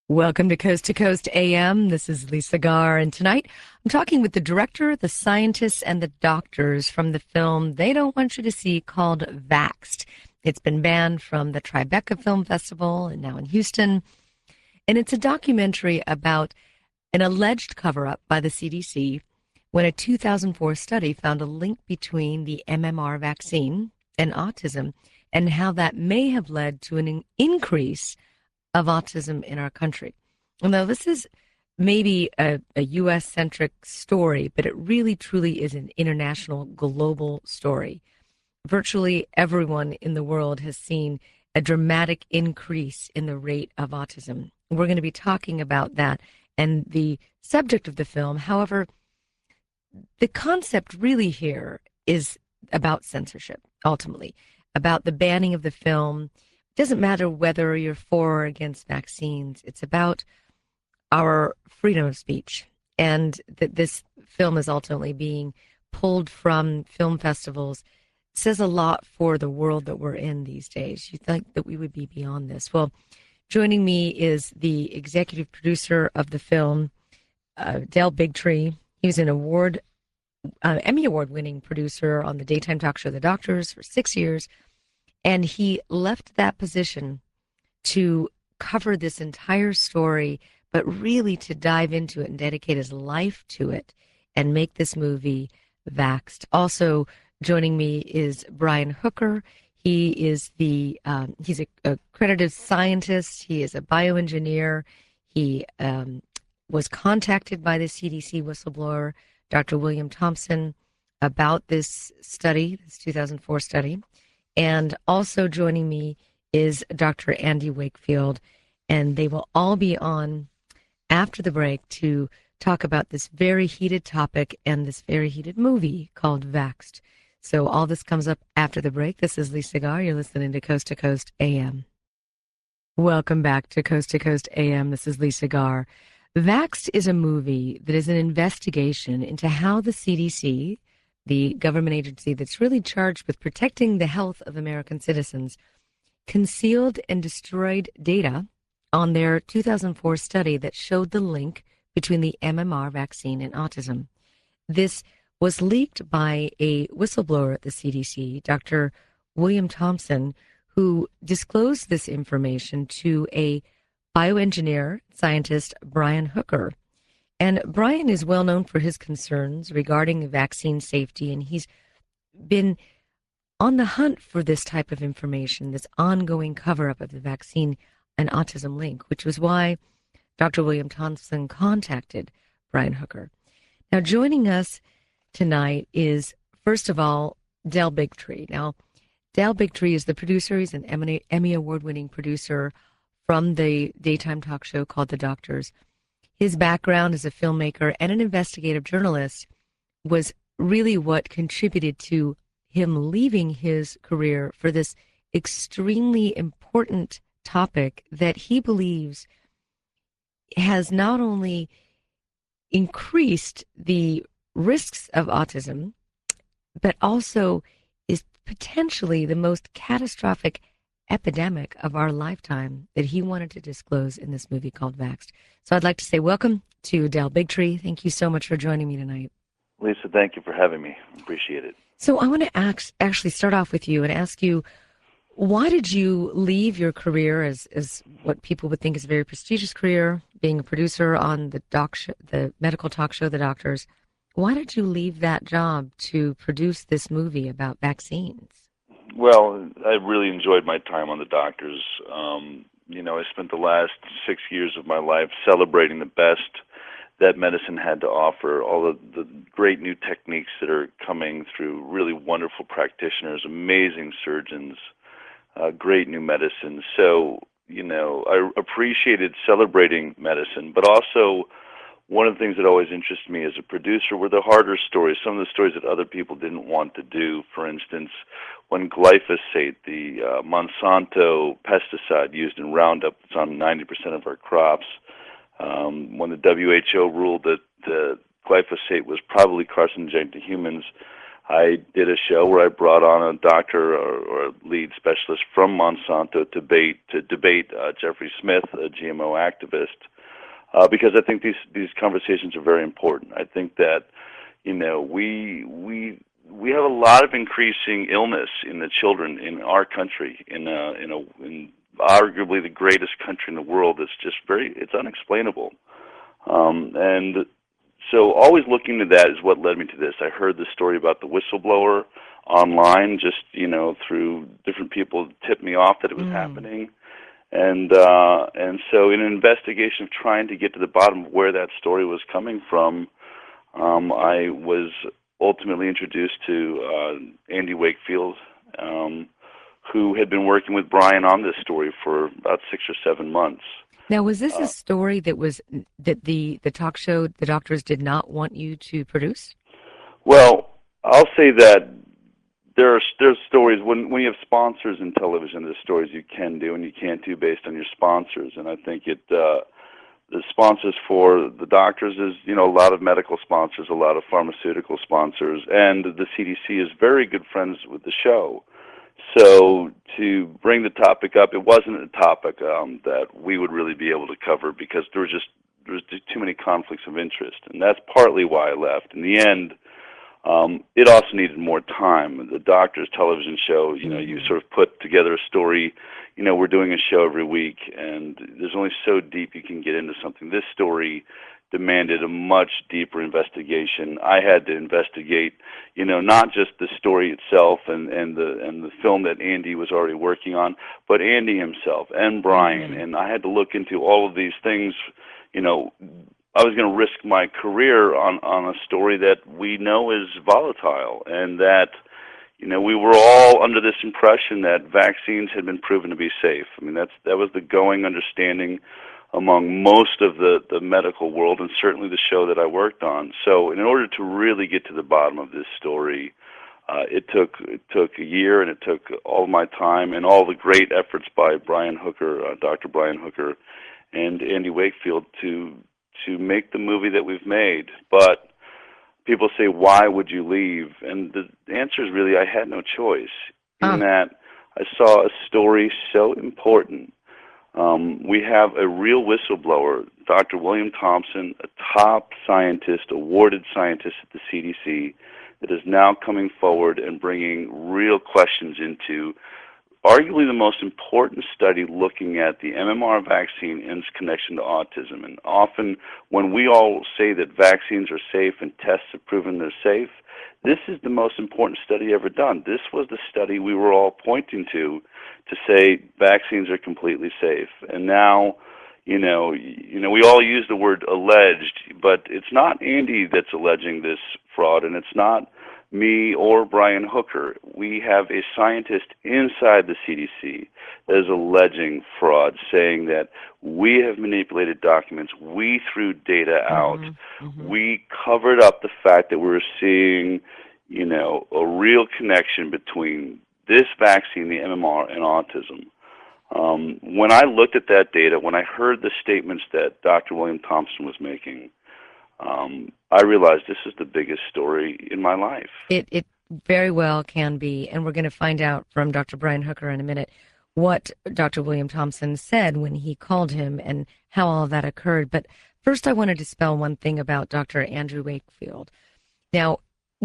Welcome to Coast AM. This is Lisa Garr, and tonight I'm talking with the director, the scientists, and the doctors from the film They Don't Want You to See called Vaxxed. It's been banned from the Tribeca Film Festival and now in Houston, and it's a documentary about an alleged cover-up by the CDC when a 2004 study found a link between the MMR vaccine and autism and how that may have led to an increase of autism in our country. Now, this is maybe a US centric story, but it really truly is an international, global story. Virtually everyone in the world has seen a dramatic increase in the rate of autism. We're going to be talking about that and the subject of the film. However, the concept really here is about censorship, ultimately, about the banning of the film. It doesn't matter whether you're for or against vaccines. It's about our freedom of speech, and that this film is ultimately being pulled from film festivals says a lot for the world that we're in these days. You think that we would be beyond this. Well, joining me is the executive producer of the film, Del Bigtree. He was an Emmy Award winning producer on the daytime talk show The Doctors for 6 years. And he left that position to cover this entire story, but really to dive into it and dedicate his life to it and make this movie Vaxxed. Also joining me is Brian Hooker. He is he's a accredited scientist. He is a bioengineer. He was contacted by the CDC whistleblower, Dr. William Thompson, about this study, this 2004 study. And also joining me is Dr. Andy Wakefield, and they will all be on after the break to talk about this very heated topic and this very heated movie called Vaxxed. So all this comes up after the break. This is Lisa Garr. You're listening to Coast AM. Welcome back to Coast AM. This is Lisa Garr. Vaxxed is a movie that is an investigation into how the CDC, the government agency that's really charged with protecting the health of American citizens, concealed and destroyed data on their 2004 study that showed the link between the MMR vaccine and autism. This was leaked by a whistleblower at the CDC, Dr. William Thompson, who disclosed this information to a bioengineer scientist, Brian Hooker. And Brian is well known for his concerns regarding vaccine safety, and he's been on the hunt for this type of information, this ongoing cover-up of the vaccine and autism link, which was why Dr. William Thompson contacted Brian Hooker. Now, joining us tonight is, first of all, Del Bigtree. Now, Del Bigtree is the producer. He's an Emmy Award-winning producer from the daytime talk show called The Doctors. His background as a filmmaker and an investigative journalist was really what contributed to him leaving his career for this extremely important topic that he believes has not only increased the risks of autism, but also is potentially the most catastrophic epidemic of our lifetime that he wanted to disclose in this movie called Vaxxed. So I'd like to say welcome to Del Bigtree. Thank you so much for joining me tonight. Lisa, thank you for having me. Appreciate it. So I want to actually start off with you and ask you, why did you leave your career as what people would think is a very prestigious career, being a producer on the medical talk show, The Doctors? Why did you leave that job to produce this movie about vaccines? Well, I really enjoyed my time on The Doctors. I spent the last 6 years of my life celebrating the best that medicine had to offer, all of the great new techniques that are coming through really wonderful practitioners, amazing surgeons, great new medicine. So, I appreciated celebrating medicine, but also one of the things that always interested me as a producer were the harder stories, some of the stories that other people didn't want to do. For instance, when glyphosate, the Monsanto pesticide used in Roundup that's on 90% of our crops, when the WHO ruled that the glyphosate was probably carcinogenic to humans, I did a show where I brought on a doctor or a lead specialist from Monsanto to debate Jeffrey Smith, a GMO activist, because I think these conversations are very important. I think that we have a lot of increasing illness in the children in our country, in arguably the greatest country in the world. It's unexplainable, and so always looking to that is what led me to this. I heard the story about the whistleblower online, just through different people tipped me off that it was happening, and so in an investigation of trying to get to the bottom of where that story was coming from, I was ultimately introduced to Andy Wakefield, who had been working with Brian on this story for about 6 or 7 months. Now, was this a story that the talk show, the doctors did not want you to produce? Well, I'll say that there's stories when you have sponsors in television. There's stories you can do and you can't do based on your sponsors, and I think the sponsors for the doctors is, a lot of medical sponsors, a lot of pharmaceutical sponsors, and the CDC is very good friends with the show. So to bring the topic up, it wasn't a topic that we would really be able to cover because there was just too many conflicts of interest, and that's partly why I left. In the end, it also needed more time. The doctor's television show, you sort of put together a story. We're doing a show every week, and there's only so deep you can get into something. This story demanded a much deeper investigation. I had to investigate, not just the story itself and the film that Andy was already working on, but Andy himself and Brian. And I had to look into all of these things. I was going to risk my career on a story that we know is volatile, and that we were all under this impression that vaccines had been proven to be safe. I mean, that was the going understanding among most of the medical world, and certainly the show that I worked on. So in order to really get to the bottom of this story, it took a year, and it took all my time and all the great efforts by Brian Hooker, Dr. Brian Hooker, and Andy Wakefield to make the movie that we've made. But people say, why would you leave? And the answer is really, I had no choice, in that I saw a story so important. We have a real whistleblower, Dr. William Thompson, a top scientist, awarded scientist at the CDC, that is now coming forward and bringing real questions into arguably the most important study looking at the MMR vaccine and its connection to autism. And often when we all say that vaccines are safe and tests have proven they're safe, this is the most important study ever done. This was the study we were all pointing to say vaccines are completely safe. And now, we all use the word alleged, but it's not Andy that's alleging this fraud, and it's not me or Brian Hooker. We have a scientist inside the CDC that is alleging fraud, saying that we have manipulated documents, we threw data out, we covered up the fact that we were seeing, a real connection between this vaccine, the MMR, and autism. When I looked at that data, when I heard the statements that Dr. William Thompson was making, I realized this is the biggest story in my life. It very well can be, and we're going to find out from Dr. Brian Hooker in a minute what Dr. William Thompson said when he called him and how all of that occurred. But first I want to dispel one thing about Dr. Andrew Wakefield. Now,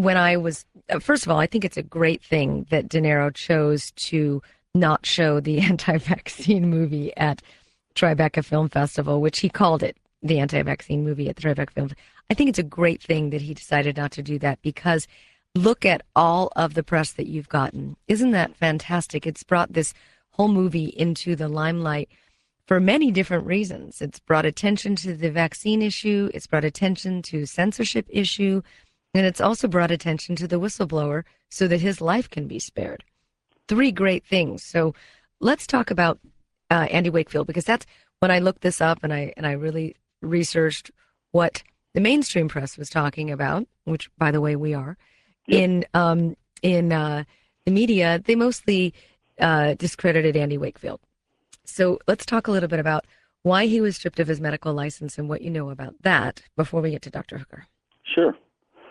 first of all, I think it's a great thing that De Niro chose to not show the anti-vaccine movie at Tribeca Film Festival, which he called it the anti-vaccine movie at the Tribeca Film. I think it's a great thing that he decided not to do that, because look at all of the press that you've gotten. Isn't that fantastic? It's brought this whole movie into the limelight for many different reasons. It's brought attention to the vaccine issue, it's brought attention to censorship issue, and it's also brought attention to the whistleblower so that his life can be spared. Three great things. So let's talk about Andy Wakefield, because that's when I looked this up and I really researched what the mainstream press was talking about, which, by the way, we are. Yep. In the media, they mostly discredited Andy Wakefield. So let's talk a little bit about why he was stripped of his medical license and what you know about that before we get to Dr. Hooker. Sure.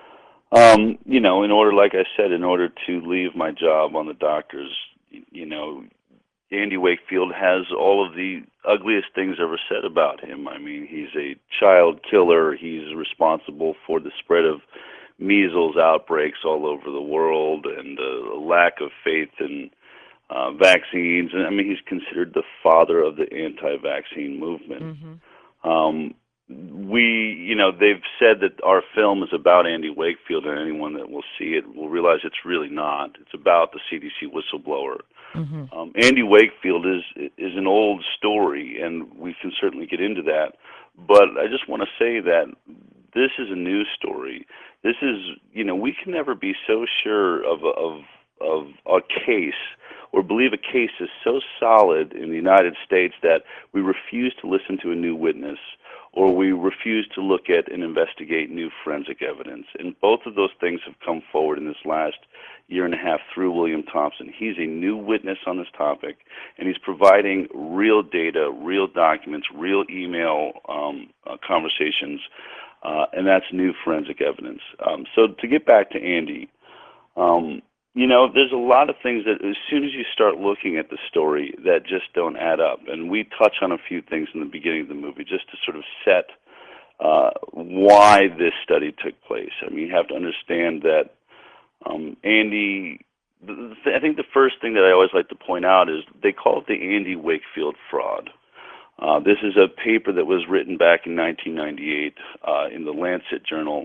In order, like I said, in order to leave my job on the doctors, you know, Andy Wakefield has all of the ugliest things ever said about him. I mean, he's a child killer. He's responsible for the spread of measles outbreaks all over the world and a lack of faith in vaccines. And I mean, he's considered the father of the anti-vaccine movement. Mm-hmm. Um, they've said that our film is about Andy Wakefield, and anyone that will see it will realize it's really not. It's about the CDC whistleblower. Mm-hmm. Andy Wakefield is an old story, and we can certainly get into that. But I just want to say that this is a news story. This is, we can never be so sure of a case or believe a case is so solid in the United States that we refuse to listen to a new witness or we refuse to look at and investigate new forensic evidence. And both of those things have come forward in this last year and a half through William Thompson. He's a new witness on this topic, and he's providing real data, real documents, real email conversations, and that's new forensic evidence. So to get back to Andy, there's a lot of things that as soon as you start looking at the story that just don't add up. And we touch on a few things in the beginning of the movie just to sort of set why this study took place. I mean, you have to understand that Andy, I think the first thing that I always like to point out is they call it the Andy Wakefield fraud. This is a paper that was written back in 1998 in the Lancet Journal.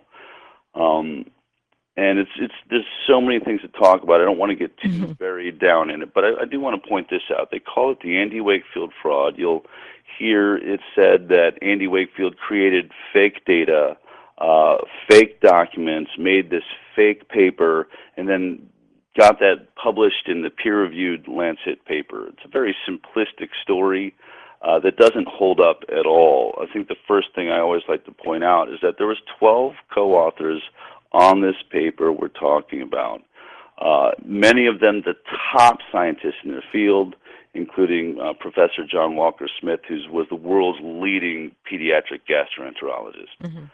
And there's so many things to talk about. I don't want to get too buried down in it, but I do want to point this out. They call it the Andy Wakefield fraud. You'll hear it said that Andy Wakefield created fake data, fake documents, made this fake paper, and then got that published in the peer-reviewed Lancet paper. It's a very simplistic story that doesn't hold up at all. I think the first thing I always like to point out is that there was 12 co-authors on this paper we're talking about. Many of them the top scientists in their field, including Professor John Walker Smith, who was the world's leading pediatric gastroenterologist. Mm-hmm.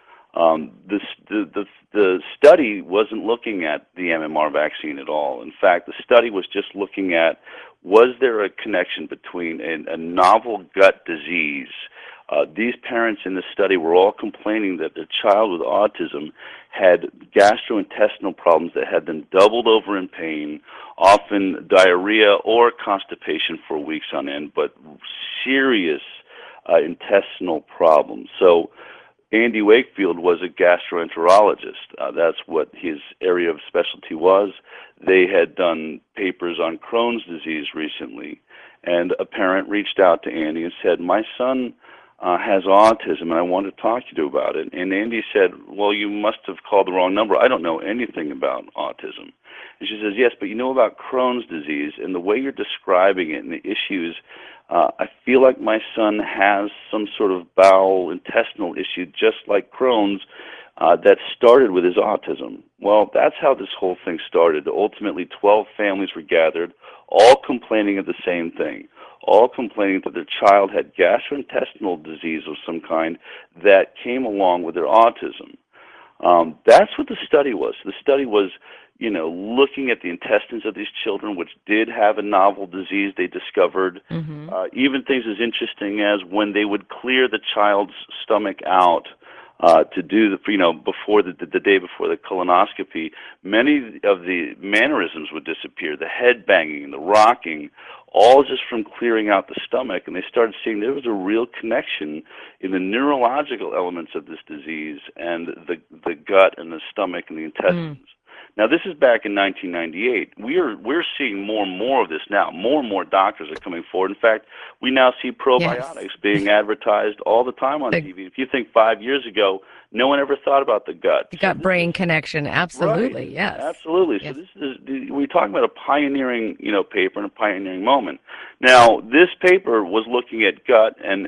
The study wasn't looking at the MMR vaccine at all. In fact, the study was just looking at, was there a connection between a novel gut disease? These parents in the study were all complaining that their child with autism had gastrointestinal problems that had them doubled over in pain, often diarrhea or constipation for weeks on end, but serious intestinal problems. So Andy Wakefield was a gastroenterologist. That's what his area of specialty was. They had done papers on Crohn's disease recently, and a parent reached out to Andy and said, my son has autism, and I want to talk to you about it. And Andy said, well, you must have called the wrong number. I don't know anything about autism. And she says, yes, but you know about Crohn's disease, and the way you're describing it and the issues, I feel like my son has some sort of bowel intestinal issue, just like Crohn's, that started with his autism. Well, that's how this whole thing started. Ultimately, 12 families were gathered, all complaining of the same thing, all complaining that their child had gastrointestinal disease of some kind that came along with their autism. That's what the study was. The study was, looking at the intestines of these children, which did have a novel disease they discovered. Mm-hmm. Even things as interesting as when they would clear the child's stomach out to do before the day before the colonoscopy, many of the mannerisms would disappear, the head banging, the rocking, all just from clearing out the stomach. And they started seeing there was a real connection in the neurological elements of this disease and the gut and the stomach and the intestines. Now, this is back in 1998. We're seeing more and more of this now. More and more doctors are coming forward. In fact, we now see probiotics being advertised all the time on TV. If you think 5 years ago, no one ever thought about the gut. The gut-brain connection, absolutely, right. yes. Absolutely. Yes. So we're talking about a pioneering, paper and a pioneering moment. Now, this paper was looking at gut and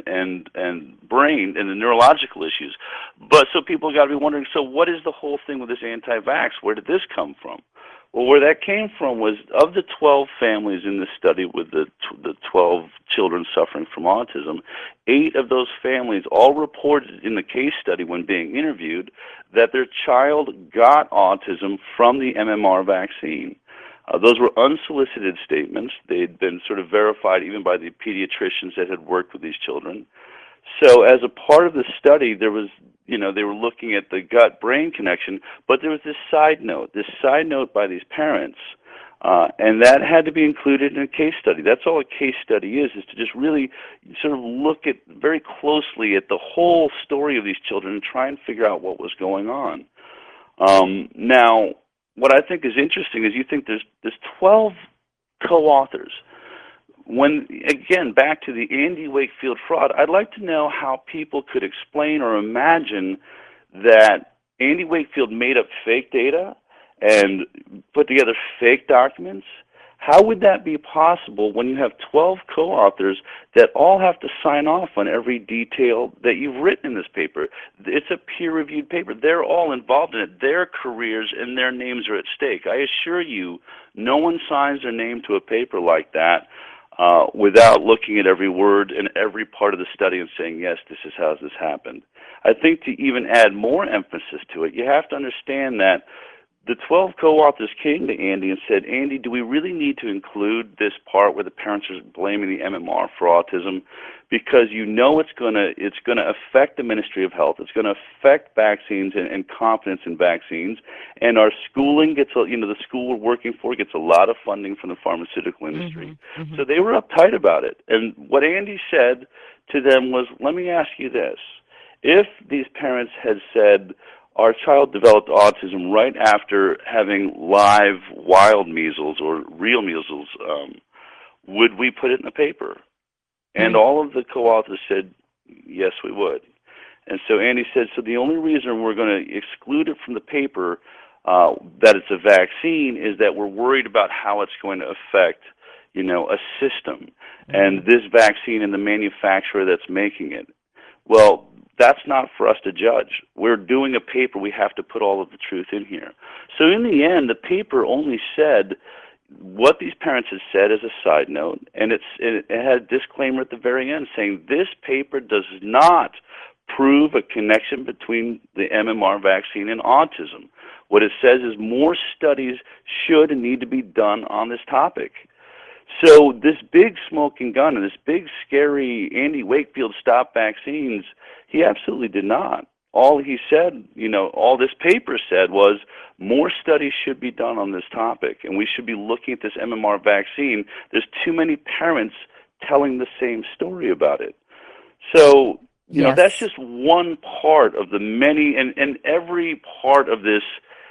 brain and the neurological issues. But so people got to be wondering, so what is the whole thing with this anti-vax? Where did this come from? Well, where that came from was of the 12 families in the study with the 12 children suffering from autism, 8 of those families all reported in the case study when being interviewed that their child got autism from the MMR vaccine. Those were unsolicited statements. They'd been sort of verified even by the pediatricians that had worked with these children. So as a part of the study, there was, they were looking at the gut-brain connection, but there was this side note by these parents, and that had to be included in a case study. That's all a case study is to just really sort of look at very closely at the whole story of these children and try and figure out what was going on. Now, what I think is interesting is you think there's 12 co-authors. When, again, back to the Andy Wakefield fraud, I'd like to know how people could explain or imagine that Andy Wakefield made up fake data and put together fake documents. How would that be possible when you have 12 co-authors that all have to sign off on every detail that you've written in this paper? It's a peer-reviewed paper. They're all involved in it. Their careers and their names are at stake. I assure you, no one signs their name to a paper like that without looking at every word and every part of the study and saying, yes, this is how this happened. I think to even add more emphasis to it, you have to understand that the 12 co-authors came to Andy and said, Andy, do we really need to include this part where the parents are blaming the MMR for autism? Because it's going to affect the Ministry of Health. It's going to affect vaccines and confidence in vaccines. And our schooling gets, the school we're working for gets a lot of funding from the pharmaceutical industry. Mm-hmm. So they were uptight about it. And what Andy said to them was, let me ask you this. If these parents had said, our child developed autism right after having live wild measles or real measles, would we put it in the paper? And all of the co-authors said, yes, we would. And so Andy said, so the only reason we're going to exclude it from the paper, that it's a vaccine, is that we're worried about how it's going to affect, a system and this vaccine and the manufacturer that's making it. Well, that's not for us to judge. We're doing a paper. We have to put all of the truth in here. So in the end, the paper only said what these parents had said as a side note, and it had a disclaimer at the very end saying this paper does not prove a connection between the MMR vaccine and autism. What it says is more studies should and need to be done on this topic. So this big smoking gun and this big scary Andy Wakefield stop vaccines, he absolutely did not. All he said, all this paper said was more studies should be done on this topic, and we should be looking at this MMR vaccine. There's too many parents telling the same story about it. So, that's just one part of the many, and every part of this,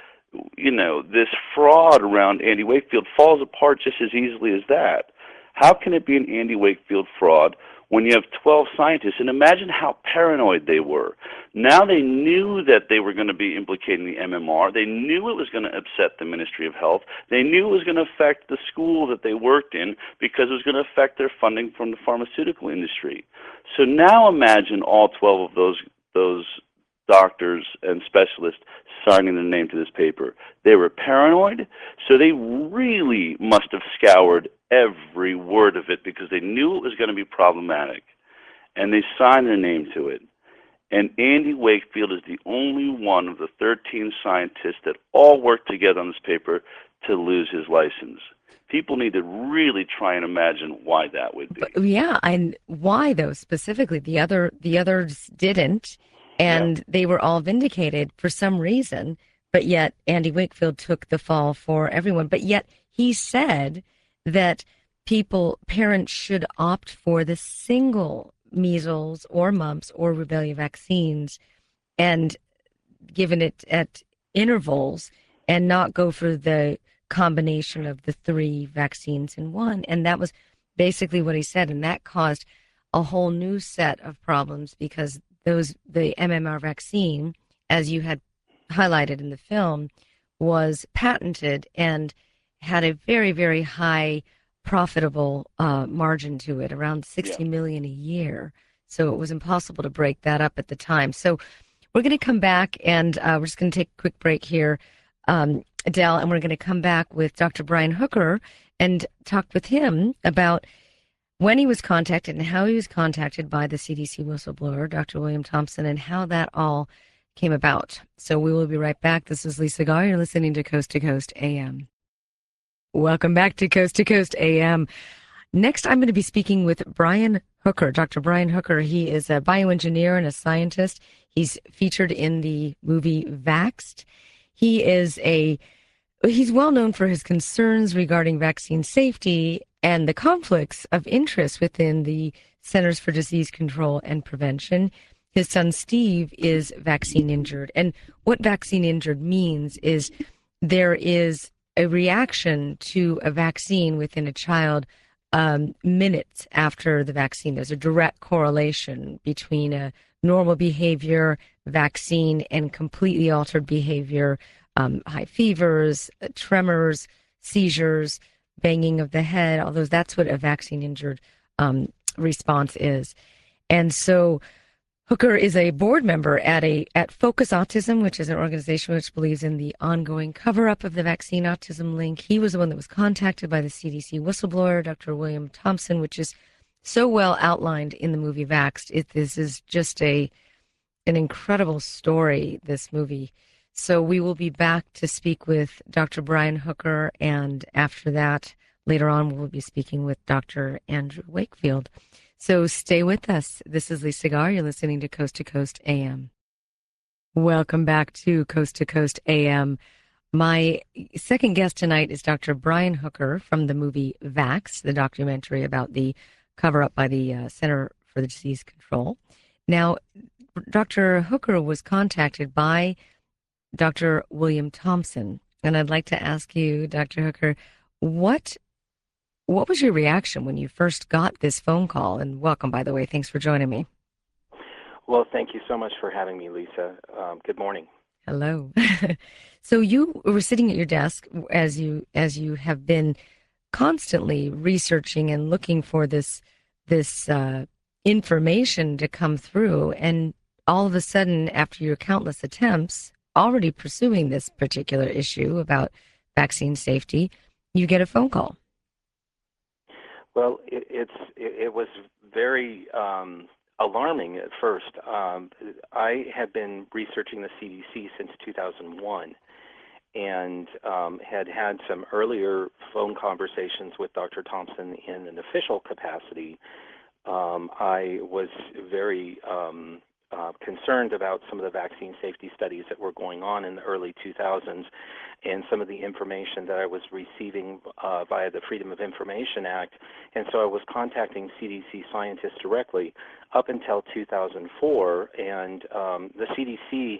this fraud around Andy Wakefield falls apart just as easily as that. How can it be an Andy Wakefield fraud when you have 12 scientists? And imagine how paranoid they were. Now they knew that they were going to be implicating the MMR. They knew it was going to upset the Ministry of Health. They knew it was going to affect the school that they worked in because it was going to affect their funding from the pharmaceutical industry. So now imagine all 12 of those doctors and specialists signing their name to this paper. They were paranoid, so they really must have scoured every word of it because they knew it was going to be problematic, and they signed their name to it. And Andy Wakefield is the only one of the 13 scientists that all worked together on this paper to lose his license. People need to really try and imagine why that would be. But, yeah, and why, though, specifically? The others didn't. And they were all vindicated for some reason, but yet Andy Wakefield took the fall for everyone. But yet he said that parents should opt for the single measles or mumps or rubella vaccines and given it at intervals and not go for the combination of the 3 vaccines in one. And that was basically what he said. And that caused a whole new set of problems because the MMR vaccine, as you had highlighted in the film, was patented and had a very, very high profitable margin to it, around $60 million a year. So it was impossible to break that up at the time. So we're going to come back and we're just going to take a quick break here. Adele, and we're going to come back with Dr. Brian Hooker and talk with him about when he was contacted and how he was contacted by the CDC whistleblower, Dr. William Thompson, and how that all came about. So we will be right back. This is Lisa Gar. You're listening to Coast AM. Welcome back to Coast AM. Next, I'm going to be speaking with Brian Hooker, Dr. Brian Hooker. He is a bioengineer and a scientist. He's featured in the movie Vaxxed. He's well known for his concerns regarding vaccine safety and the conflicts of interest within the Centers for Disease Control and Prevention. His son, Steve, is vaccine injured. And what vaccine injured means is there is a reaction to a vaccine within a child minutes after the vaccine. There's a direct correlation between a normal behavior, vaccine, and completely altered behavior, high fevers, tremors, seizures, banging of the head, all those. That's what a vaccine injured response is. And so Hooker is a board member at Focus Autism, which is an organization which believes in the ongoing cover-up of the vaccine autism link. He was the one that was contacted by the CDC whistleblower, Dr. William Thompson, which is so well outlined in the movie Vaxxed. This is just an incredible story, this movie. So we will be back to speak with Dr. Brian Hooker, and after that, later on, we'll be speaking with Dr. Andrew Wakefield. So stay with us. This is Lisa Gar. You're listening to Coast AM. Welcome back to Coast AM. My second guest tonight is Dr. Brian Hooker from the movie Vaxxed, the documentary about the cover-up by the Center for the Disease Control. Now, Dr. Hooker was contacted by Dr. William Thompson, and I'd like to ask you, Dr. Hooker, what was your reaction when you first got this phone call? And welcome, by the way. Thanks for joining me. Well, thank you so much for having me, Lisa. Good morning. Hello. So you were sitting at your desk as you have been constantly researching and looking for this information to come through, and all of a sudden, after your countless attempts, already pursuing this particular issue about vaccine safety, you get a phone call. Well, it was very alarming at first. I had been researching the CDC since 2001 and had some earlier phone conversations with Dr. Thompson in an official capacity. I was very concerned about some of the vaccine safety studies that were going on in the early 2000s and some of the information that I was receiving via the Freedom of Information Act. And so I was contacting CDC scientists directly up until 2004, and the CDC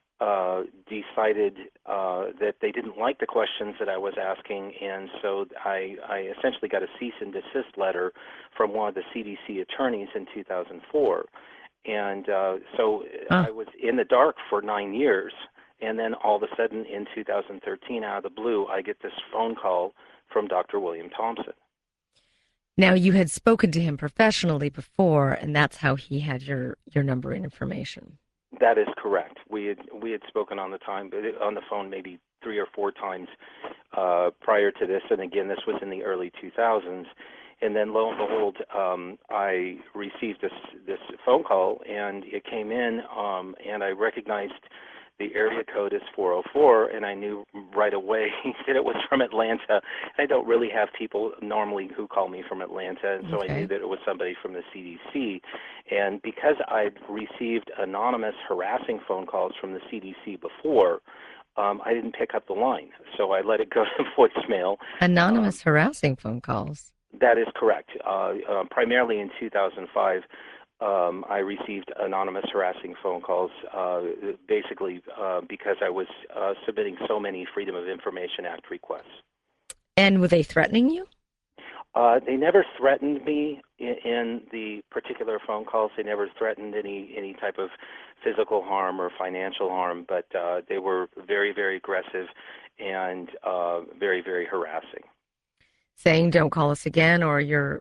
decided that they didn't like the questions that I was asking, and so I essentially got a cease and desist letter from one of the CDC attorneys in 2004. And so I was in the dark for 9 years, and then all of a sudden in 2013, out of the blue, I get this phone call from Dr. William Thompson. Now, you had spoken to him professionally before, and that's how he had your number and information. That is correct. We had spoken on the phone maybe 3 or 4 times prior to this, and again, this was in the early 2000s. And then, lo and behold, I received this phone call, and it came in, and I recognized the area code as 404, and I knew right away that it was from Atlanta. I don't really have people normally who call me from Atlanta, and so I knew that it was somebody from the CDC. And because I'd received anonymous harassing phone calls from the CDC before, I didn't pick up the line, so I let it go to voicemail. Anonymous harassing phone calls? That is correct. Primarily in 2005, I received anonymous harassing phone calls, basically because I was submitting so many Freedom of Information Act requests. And were they threatening you? They never threatened me in the particular phone calls. They never threatened any type of physical harm or financial harm, but they were very, very aggressive and very, very harassing. Saying, don't call us again, or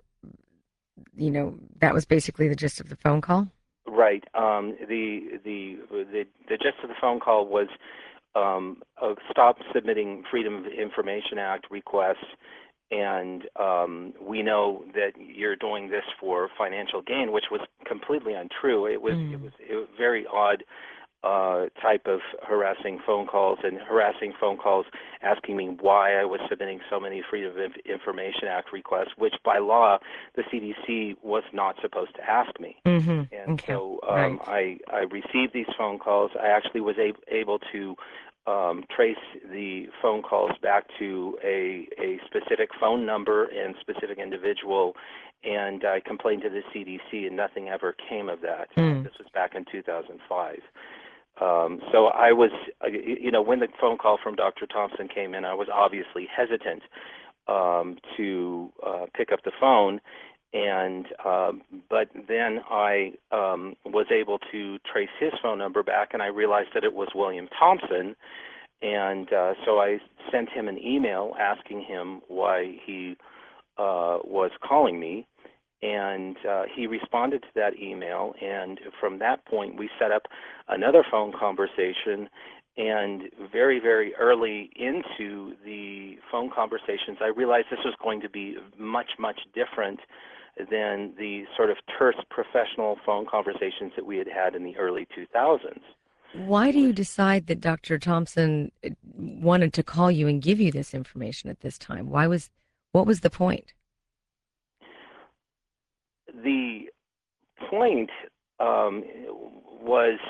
that was basically the gist of the phone call? Right. The gist of the phone call was stop submitting Freedom of Information Act requests, and we know that you're doing this for financial gain, which was completely untrue. It was very odd type of harassing phone calls asking me why I was submitting so many Freedom of Information Act requests, which by law the CDC was not supposed to ask me. Mm-hmm. And Okay. so Right. I received these phone calls. I actually was able to trace the phone calls back to a specific phone number and specific individual, and I complained to the CDC, and nothing ever came of that. This was back in 2005. So I was, when the phone call from Dr. Thompson came in, I was obviously hesitant to pick up the phone, and but then I was able to trace his phone number back, and I realized that it was William Thompson, and so I sent him an email asking him why he was calling me, and he responded to that email, and from that point we set up another phone conversation. And very, very early into the phone conversations, I realized this was going to be much, much different than the sort of terse professional phone conversations that we had had in the early 2000s. Why do you decide that Dr. Thompson wanted to call you and give you this information at this time? What was the point? The point was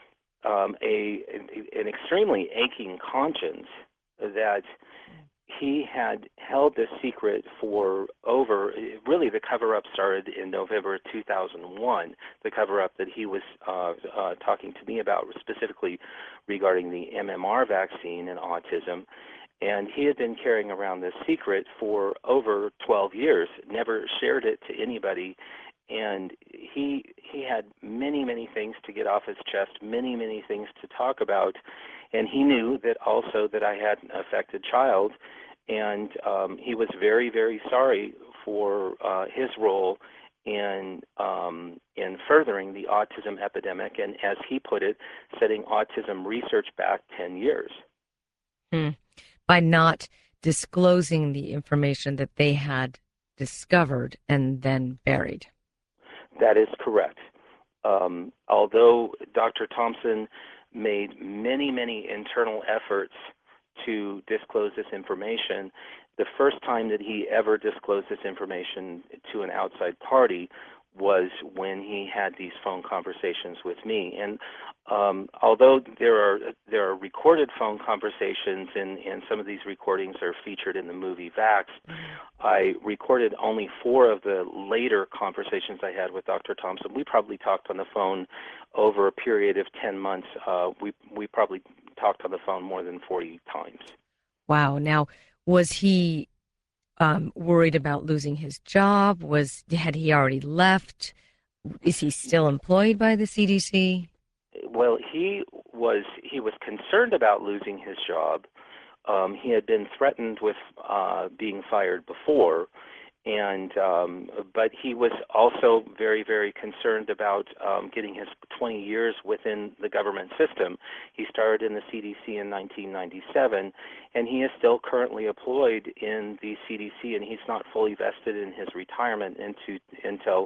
an extremely aching conscience that he had held this secret for really the cover-up started in November 2001, the cover-up that he was talking to me about specifically regarding the MMR vaccine and autism. And he had been carrying around this secret for over 12 years, never shared it to anybody. And he had many, many things to get off his chest, many, many things to talk about. And he knew that also that I had an affected child. And he was very, very sorry for his role in furthering the autism epidemic, and as he put it, setting autism research back 10 years. By not disclosing the information that they had discovered and then buried. That is correct. Although Dr. Thompson made many, many internal efforts to disclose this information, the first time that he ever disclosed this information to an outside party was when he had these phone conversations with me. And although there are recorded phone conversations, and some of these recordings are featured in the movie Vax, I recorded only 4 of the later conversations I had with Dr. Thompson. We probably talked on the phone over a period of 10 months. We probably talked on the phone more than 40 times. Wow. Now, was he worried about losing his job? Had he already left? Is he still employed by the CDC? Well, he was concerned about losing his job. He had been threatened with being fired before, and but he was also very, very concerned about getting his 20 years within the government system. He started in the CDC in 1997, and he is still currently employed in the CDC, and he's not fully vested in his retirement until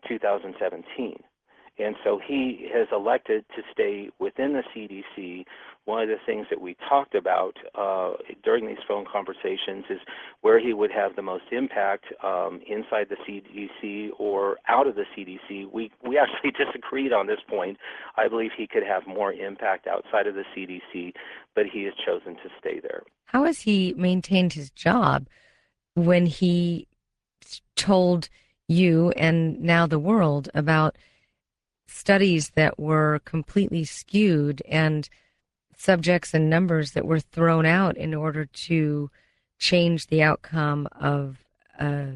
2017. And so he has elected to stay within the CDC. One of the things that we talked about during these phone conversations is where he would have the most impact, inside the CDC or out of the CDC. We actually disagreed on this point. I believe he could have more impact outside of the CDC, but he has chosen to stay there. How has he maintained his job when he told you and now the world about studies that were completely skewed and subjects and numbers that were thrown out in order to change the outcome of a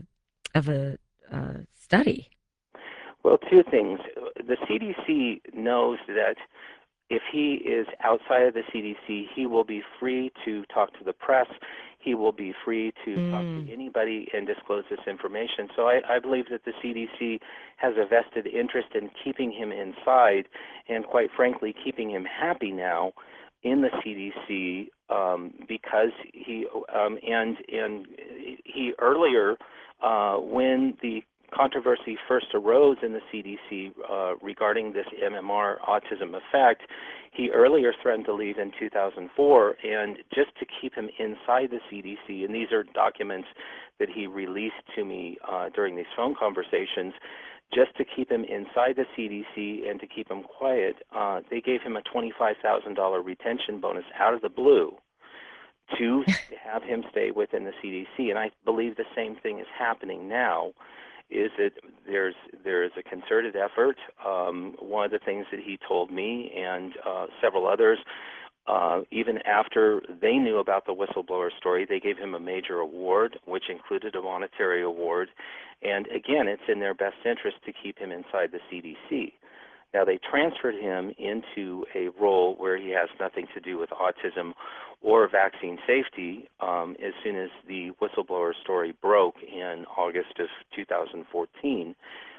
study? Well, 2 things. The CDC knows that if he is outside of the CDC, he will be free to talk to the press. He will be free to talk to anybody and disclose this information. So I believe that the CDC has a vested interest in keeping him inside and, quite frankly, keeping him happy now in the CDC because he and he earlier when the controversy first arose in the CDC regarding this MMR autism effect, he earlier threatened to leave in 2004, and just to keep him inside the CDC, and these are documents that he released to me during these phone conversations, just to keep him inside the CDC and to keep him quiet, they gave him a $25,000 retention bonus out of the blue to have him stay within the CDC. And I believe the same thing is happening now, is that there is a concerted effort. One of the things that he told me and several others, even after they knew about the whistleblower story, they gave him a major award, which included a monetary award. And again, it's in their best interest to keep him inside the CDC. Now, they transferred him into a role where he has nothing to do with autism or vaccine safety as soon as the whistleblower story broke in August of 2014.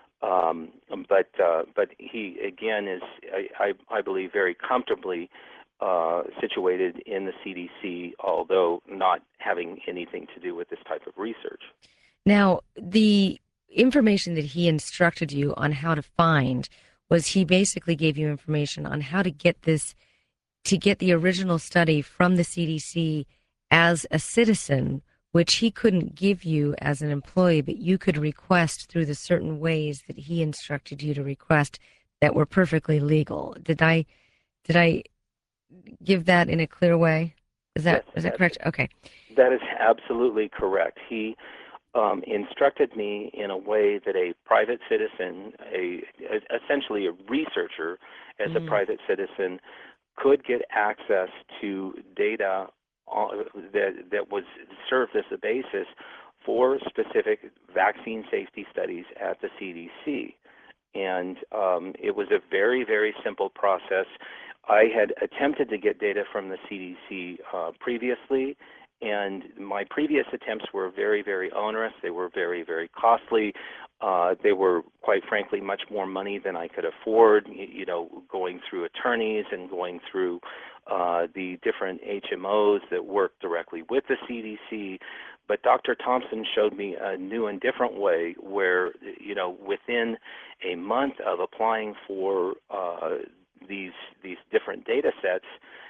But he, again, is, I believe, very comfortably situated in the CDC, although not having anything to do with this type of research. Now, the information that he instructed you on how to find was he basically gave you information on how to get this, to get the original study from the CDC as a citizen, which he couldn't give you as an employee, but you could request through the certain ways that he instructed you to request that were perfectly legal. Did I give that in a clear way? Is that correct? Okay. That is absolutely correct. He instructed me in a way that a private citizen, essentially a researcher as a private citizen, could get access to data that was served as a basis for specific vaccine safety studies at the CDC. And it was a very, very simple process. I had attempted to get data from the CDC previously, and my previous attempts were very, very onerous. They were very, very costly. They were, quite frankly, much more money than I could afford, going through attorneys and going through the different HMOs that work directly with the CDC. But Dr. Thompson showed me a new and different way where, within a month of applying for these different data sets,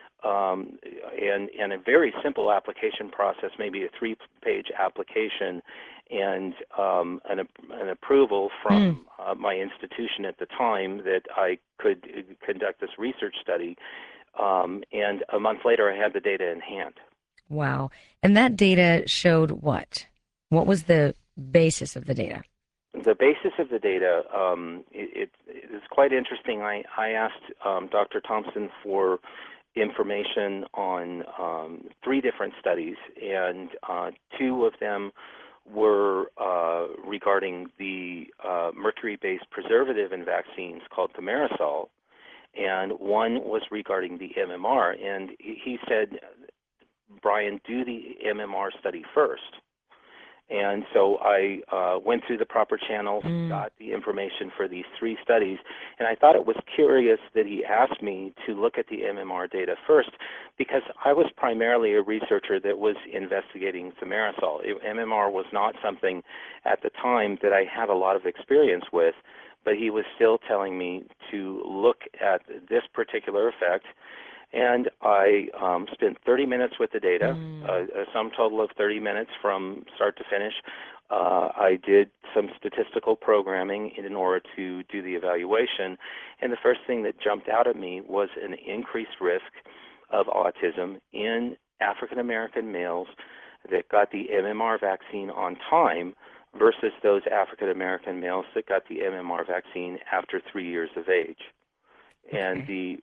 and a very simple application process, maybe a 3-page application, and an approval from my institution at the time that I could conduct this research study. And a month later, I had the data in hand. Wow. And that data showed what? What was the basis of the data? The basis of the data, it is quite interesting. I asked Dr. Thompson for information on 3 different studies, and 2 of them were regarding the mercury-based preservative in vaccines called thimerosal, and 1 was regarding the MMR. And he said, Brian, do the MMR study first. And so I went through the proper channels, got the information for these 3 studies, and I thought it was curious that he asked me to look at the MMR data first, because I was primarily a researcher that was investigating thimerosal. MMR was not something at the time that I had a lot of experience with, but he was still telling me to look at this particular effect. And I spent 30 minutes with the data, a sum total of 30 minutes from start to finish. I did some statistical programming in order to do the evaluation. And the first thing that jumped out at me was an increased risk of autism in African American males that got the MMR vaccine on time versus those African American males that got the MMR vaccine after 3 years of age. And the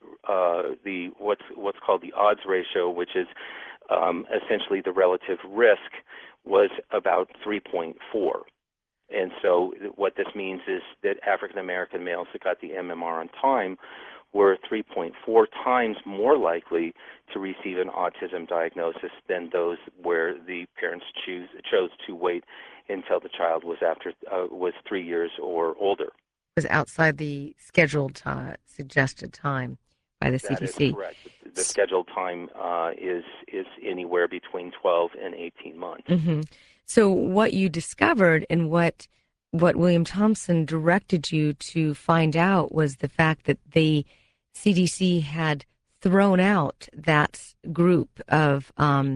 what's called the odds ratio, which is essentially the relative risk, was about 3.4. And so what this means is that African American males that got the MMR on time were 3.4 times more likely to receive an autism diagnosis than those where the parents chose to wait until the child was 3 years or older. Was outside the scheduled suggested time by the CDC. That is correct. the scheduled time is anywhere between 12 and 18 months. Mm-hmm. So what you discovered and what William Thompson directed you to find out was the fact that the CDC had thrown out that group of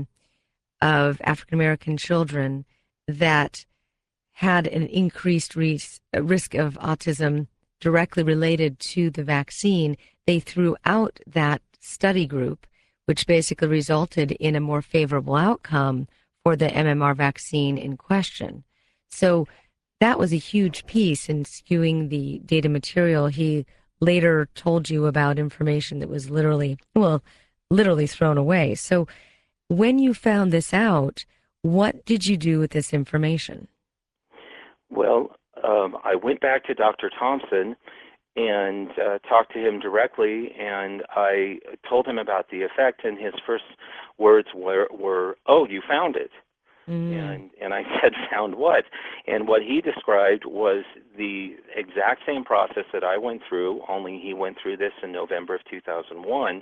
African American children that had an increased risk of autism directly related to the vaccine. They threw out that study group, which basically resulted in a more favorable outcome for the MMR vaccine in question. So that was a huge piece in skewing the data material. He later told you about information that was literally thrown away. So when you found this out, what did you do with this information? Well, I went back to Dr. Thompson and talked to him directly, and I told him about the effect, and his first words were "Oh, you found it." And I said, "Found what?" And what he described was the exact same process that I went through, only he went through this in November of 2001,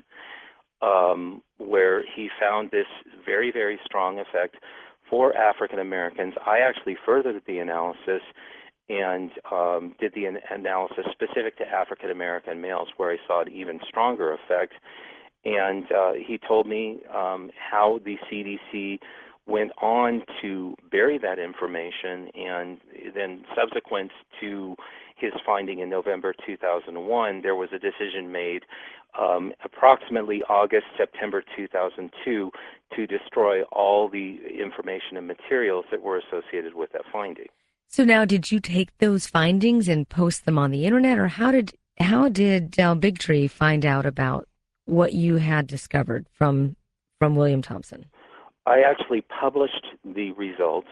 where he found this very, very strong effect for African Americans. I actually furthered the analysis and did the analysis specific to African American males, where I saw an even stronger effect. And he told me how the CDC went on to bury that information, and then subsequent to his finding in November 2001, there was a decision made approximately August, September 2002 to destroy all the information and materials that were associated with that finding. So now, did you take those findings and post them on the internet, or how did Del Bigtree find out about what you had discovered from William Thompson? I actually published the results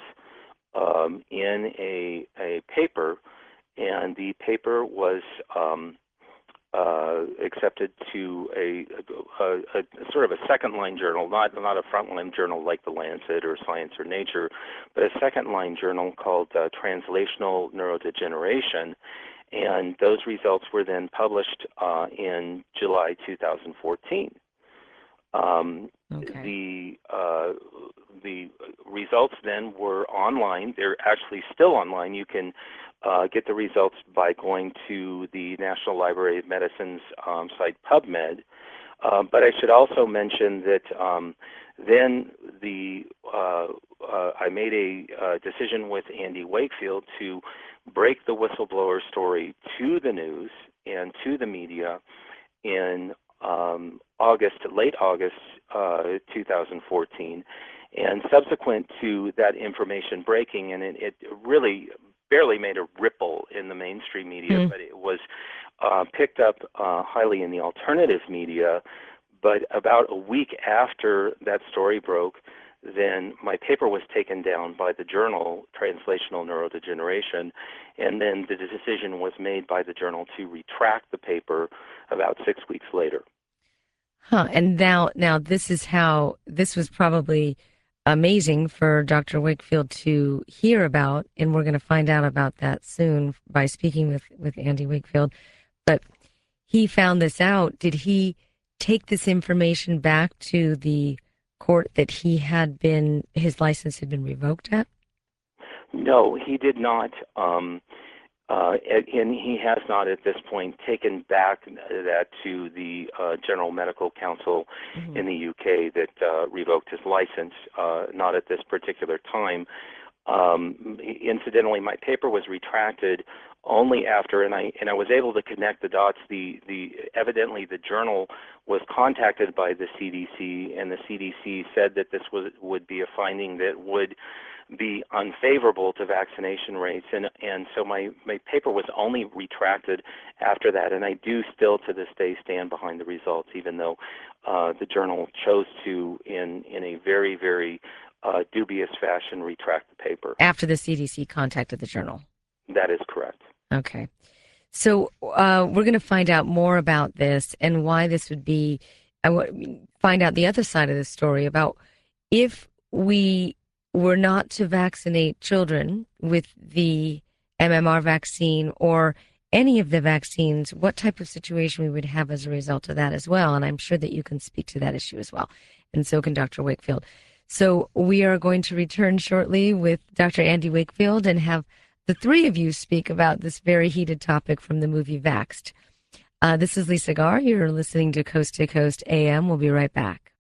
in a paper, and the paper was accepted to a sort of a second-line journal, not a front-line journal like The Lancet or Science or Nature, but a second-line journal called Translational Neurodegeneration, and those results were then published in July 2014. Okay. The results then were online. They're actually still online. You can get the results by going to the National Library of Medicine's site PubMed. But I should also mention that then I made a decision with Andy Wakefield to break the whistleblower story to the news and to the media in late August 2014, and subsequent to that information breaking, and it really barely made a ripple in the mainstream media, but it was picked up highly in the alternative media. But about a week after that story broke, then my paper was taken down by the journal Translational Neurodegeneration, and then the decision was made by the journal to retract the paper about 6 weeks later. And now this was probably amazing for Dr. Wakefield to hear about, and we're going to find out about that soon by speaking with Andy Wakefield. But he found this out. Did he take this information back to the court that his license had been revoked at? No, he did not. And he has not at this point taken back that to the General Medical Council in the UK that revoked his license, not at this particular time. Incidentally, my paper was retracted only after, and I was able to connect the dots. Evidently the journal was contacted by the CDC, and the CDC said that this would be a finding that would be unfavorable to vaccination rates, and so my paper was only retracted after that, and I do still to this day stand behind the results, even though the journal chose to, in a very, very dubious fashion, retract the paper. After the CDC contacted the journal? That is correct. Okay. So we're going to find out more about this and why this would be, find out the other side of the story about if we were not to vaccinate children with the MMR vaccine, or any of the vaccines, what type of situation we would have as a result of that as well. And I'm sure that you can speak to that issue as well. And so can Dr. Wakefield. So we are going to return shortly with Dr. Andy Wakefield and have the three of you speak about this very heated topic from the movie Vaxxed. This is Lisa Garr. You're listening to Coast AM. We'll be right back.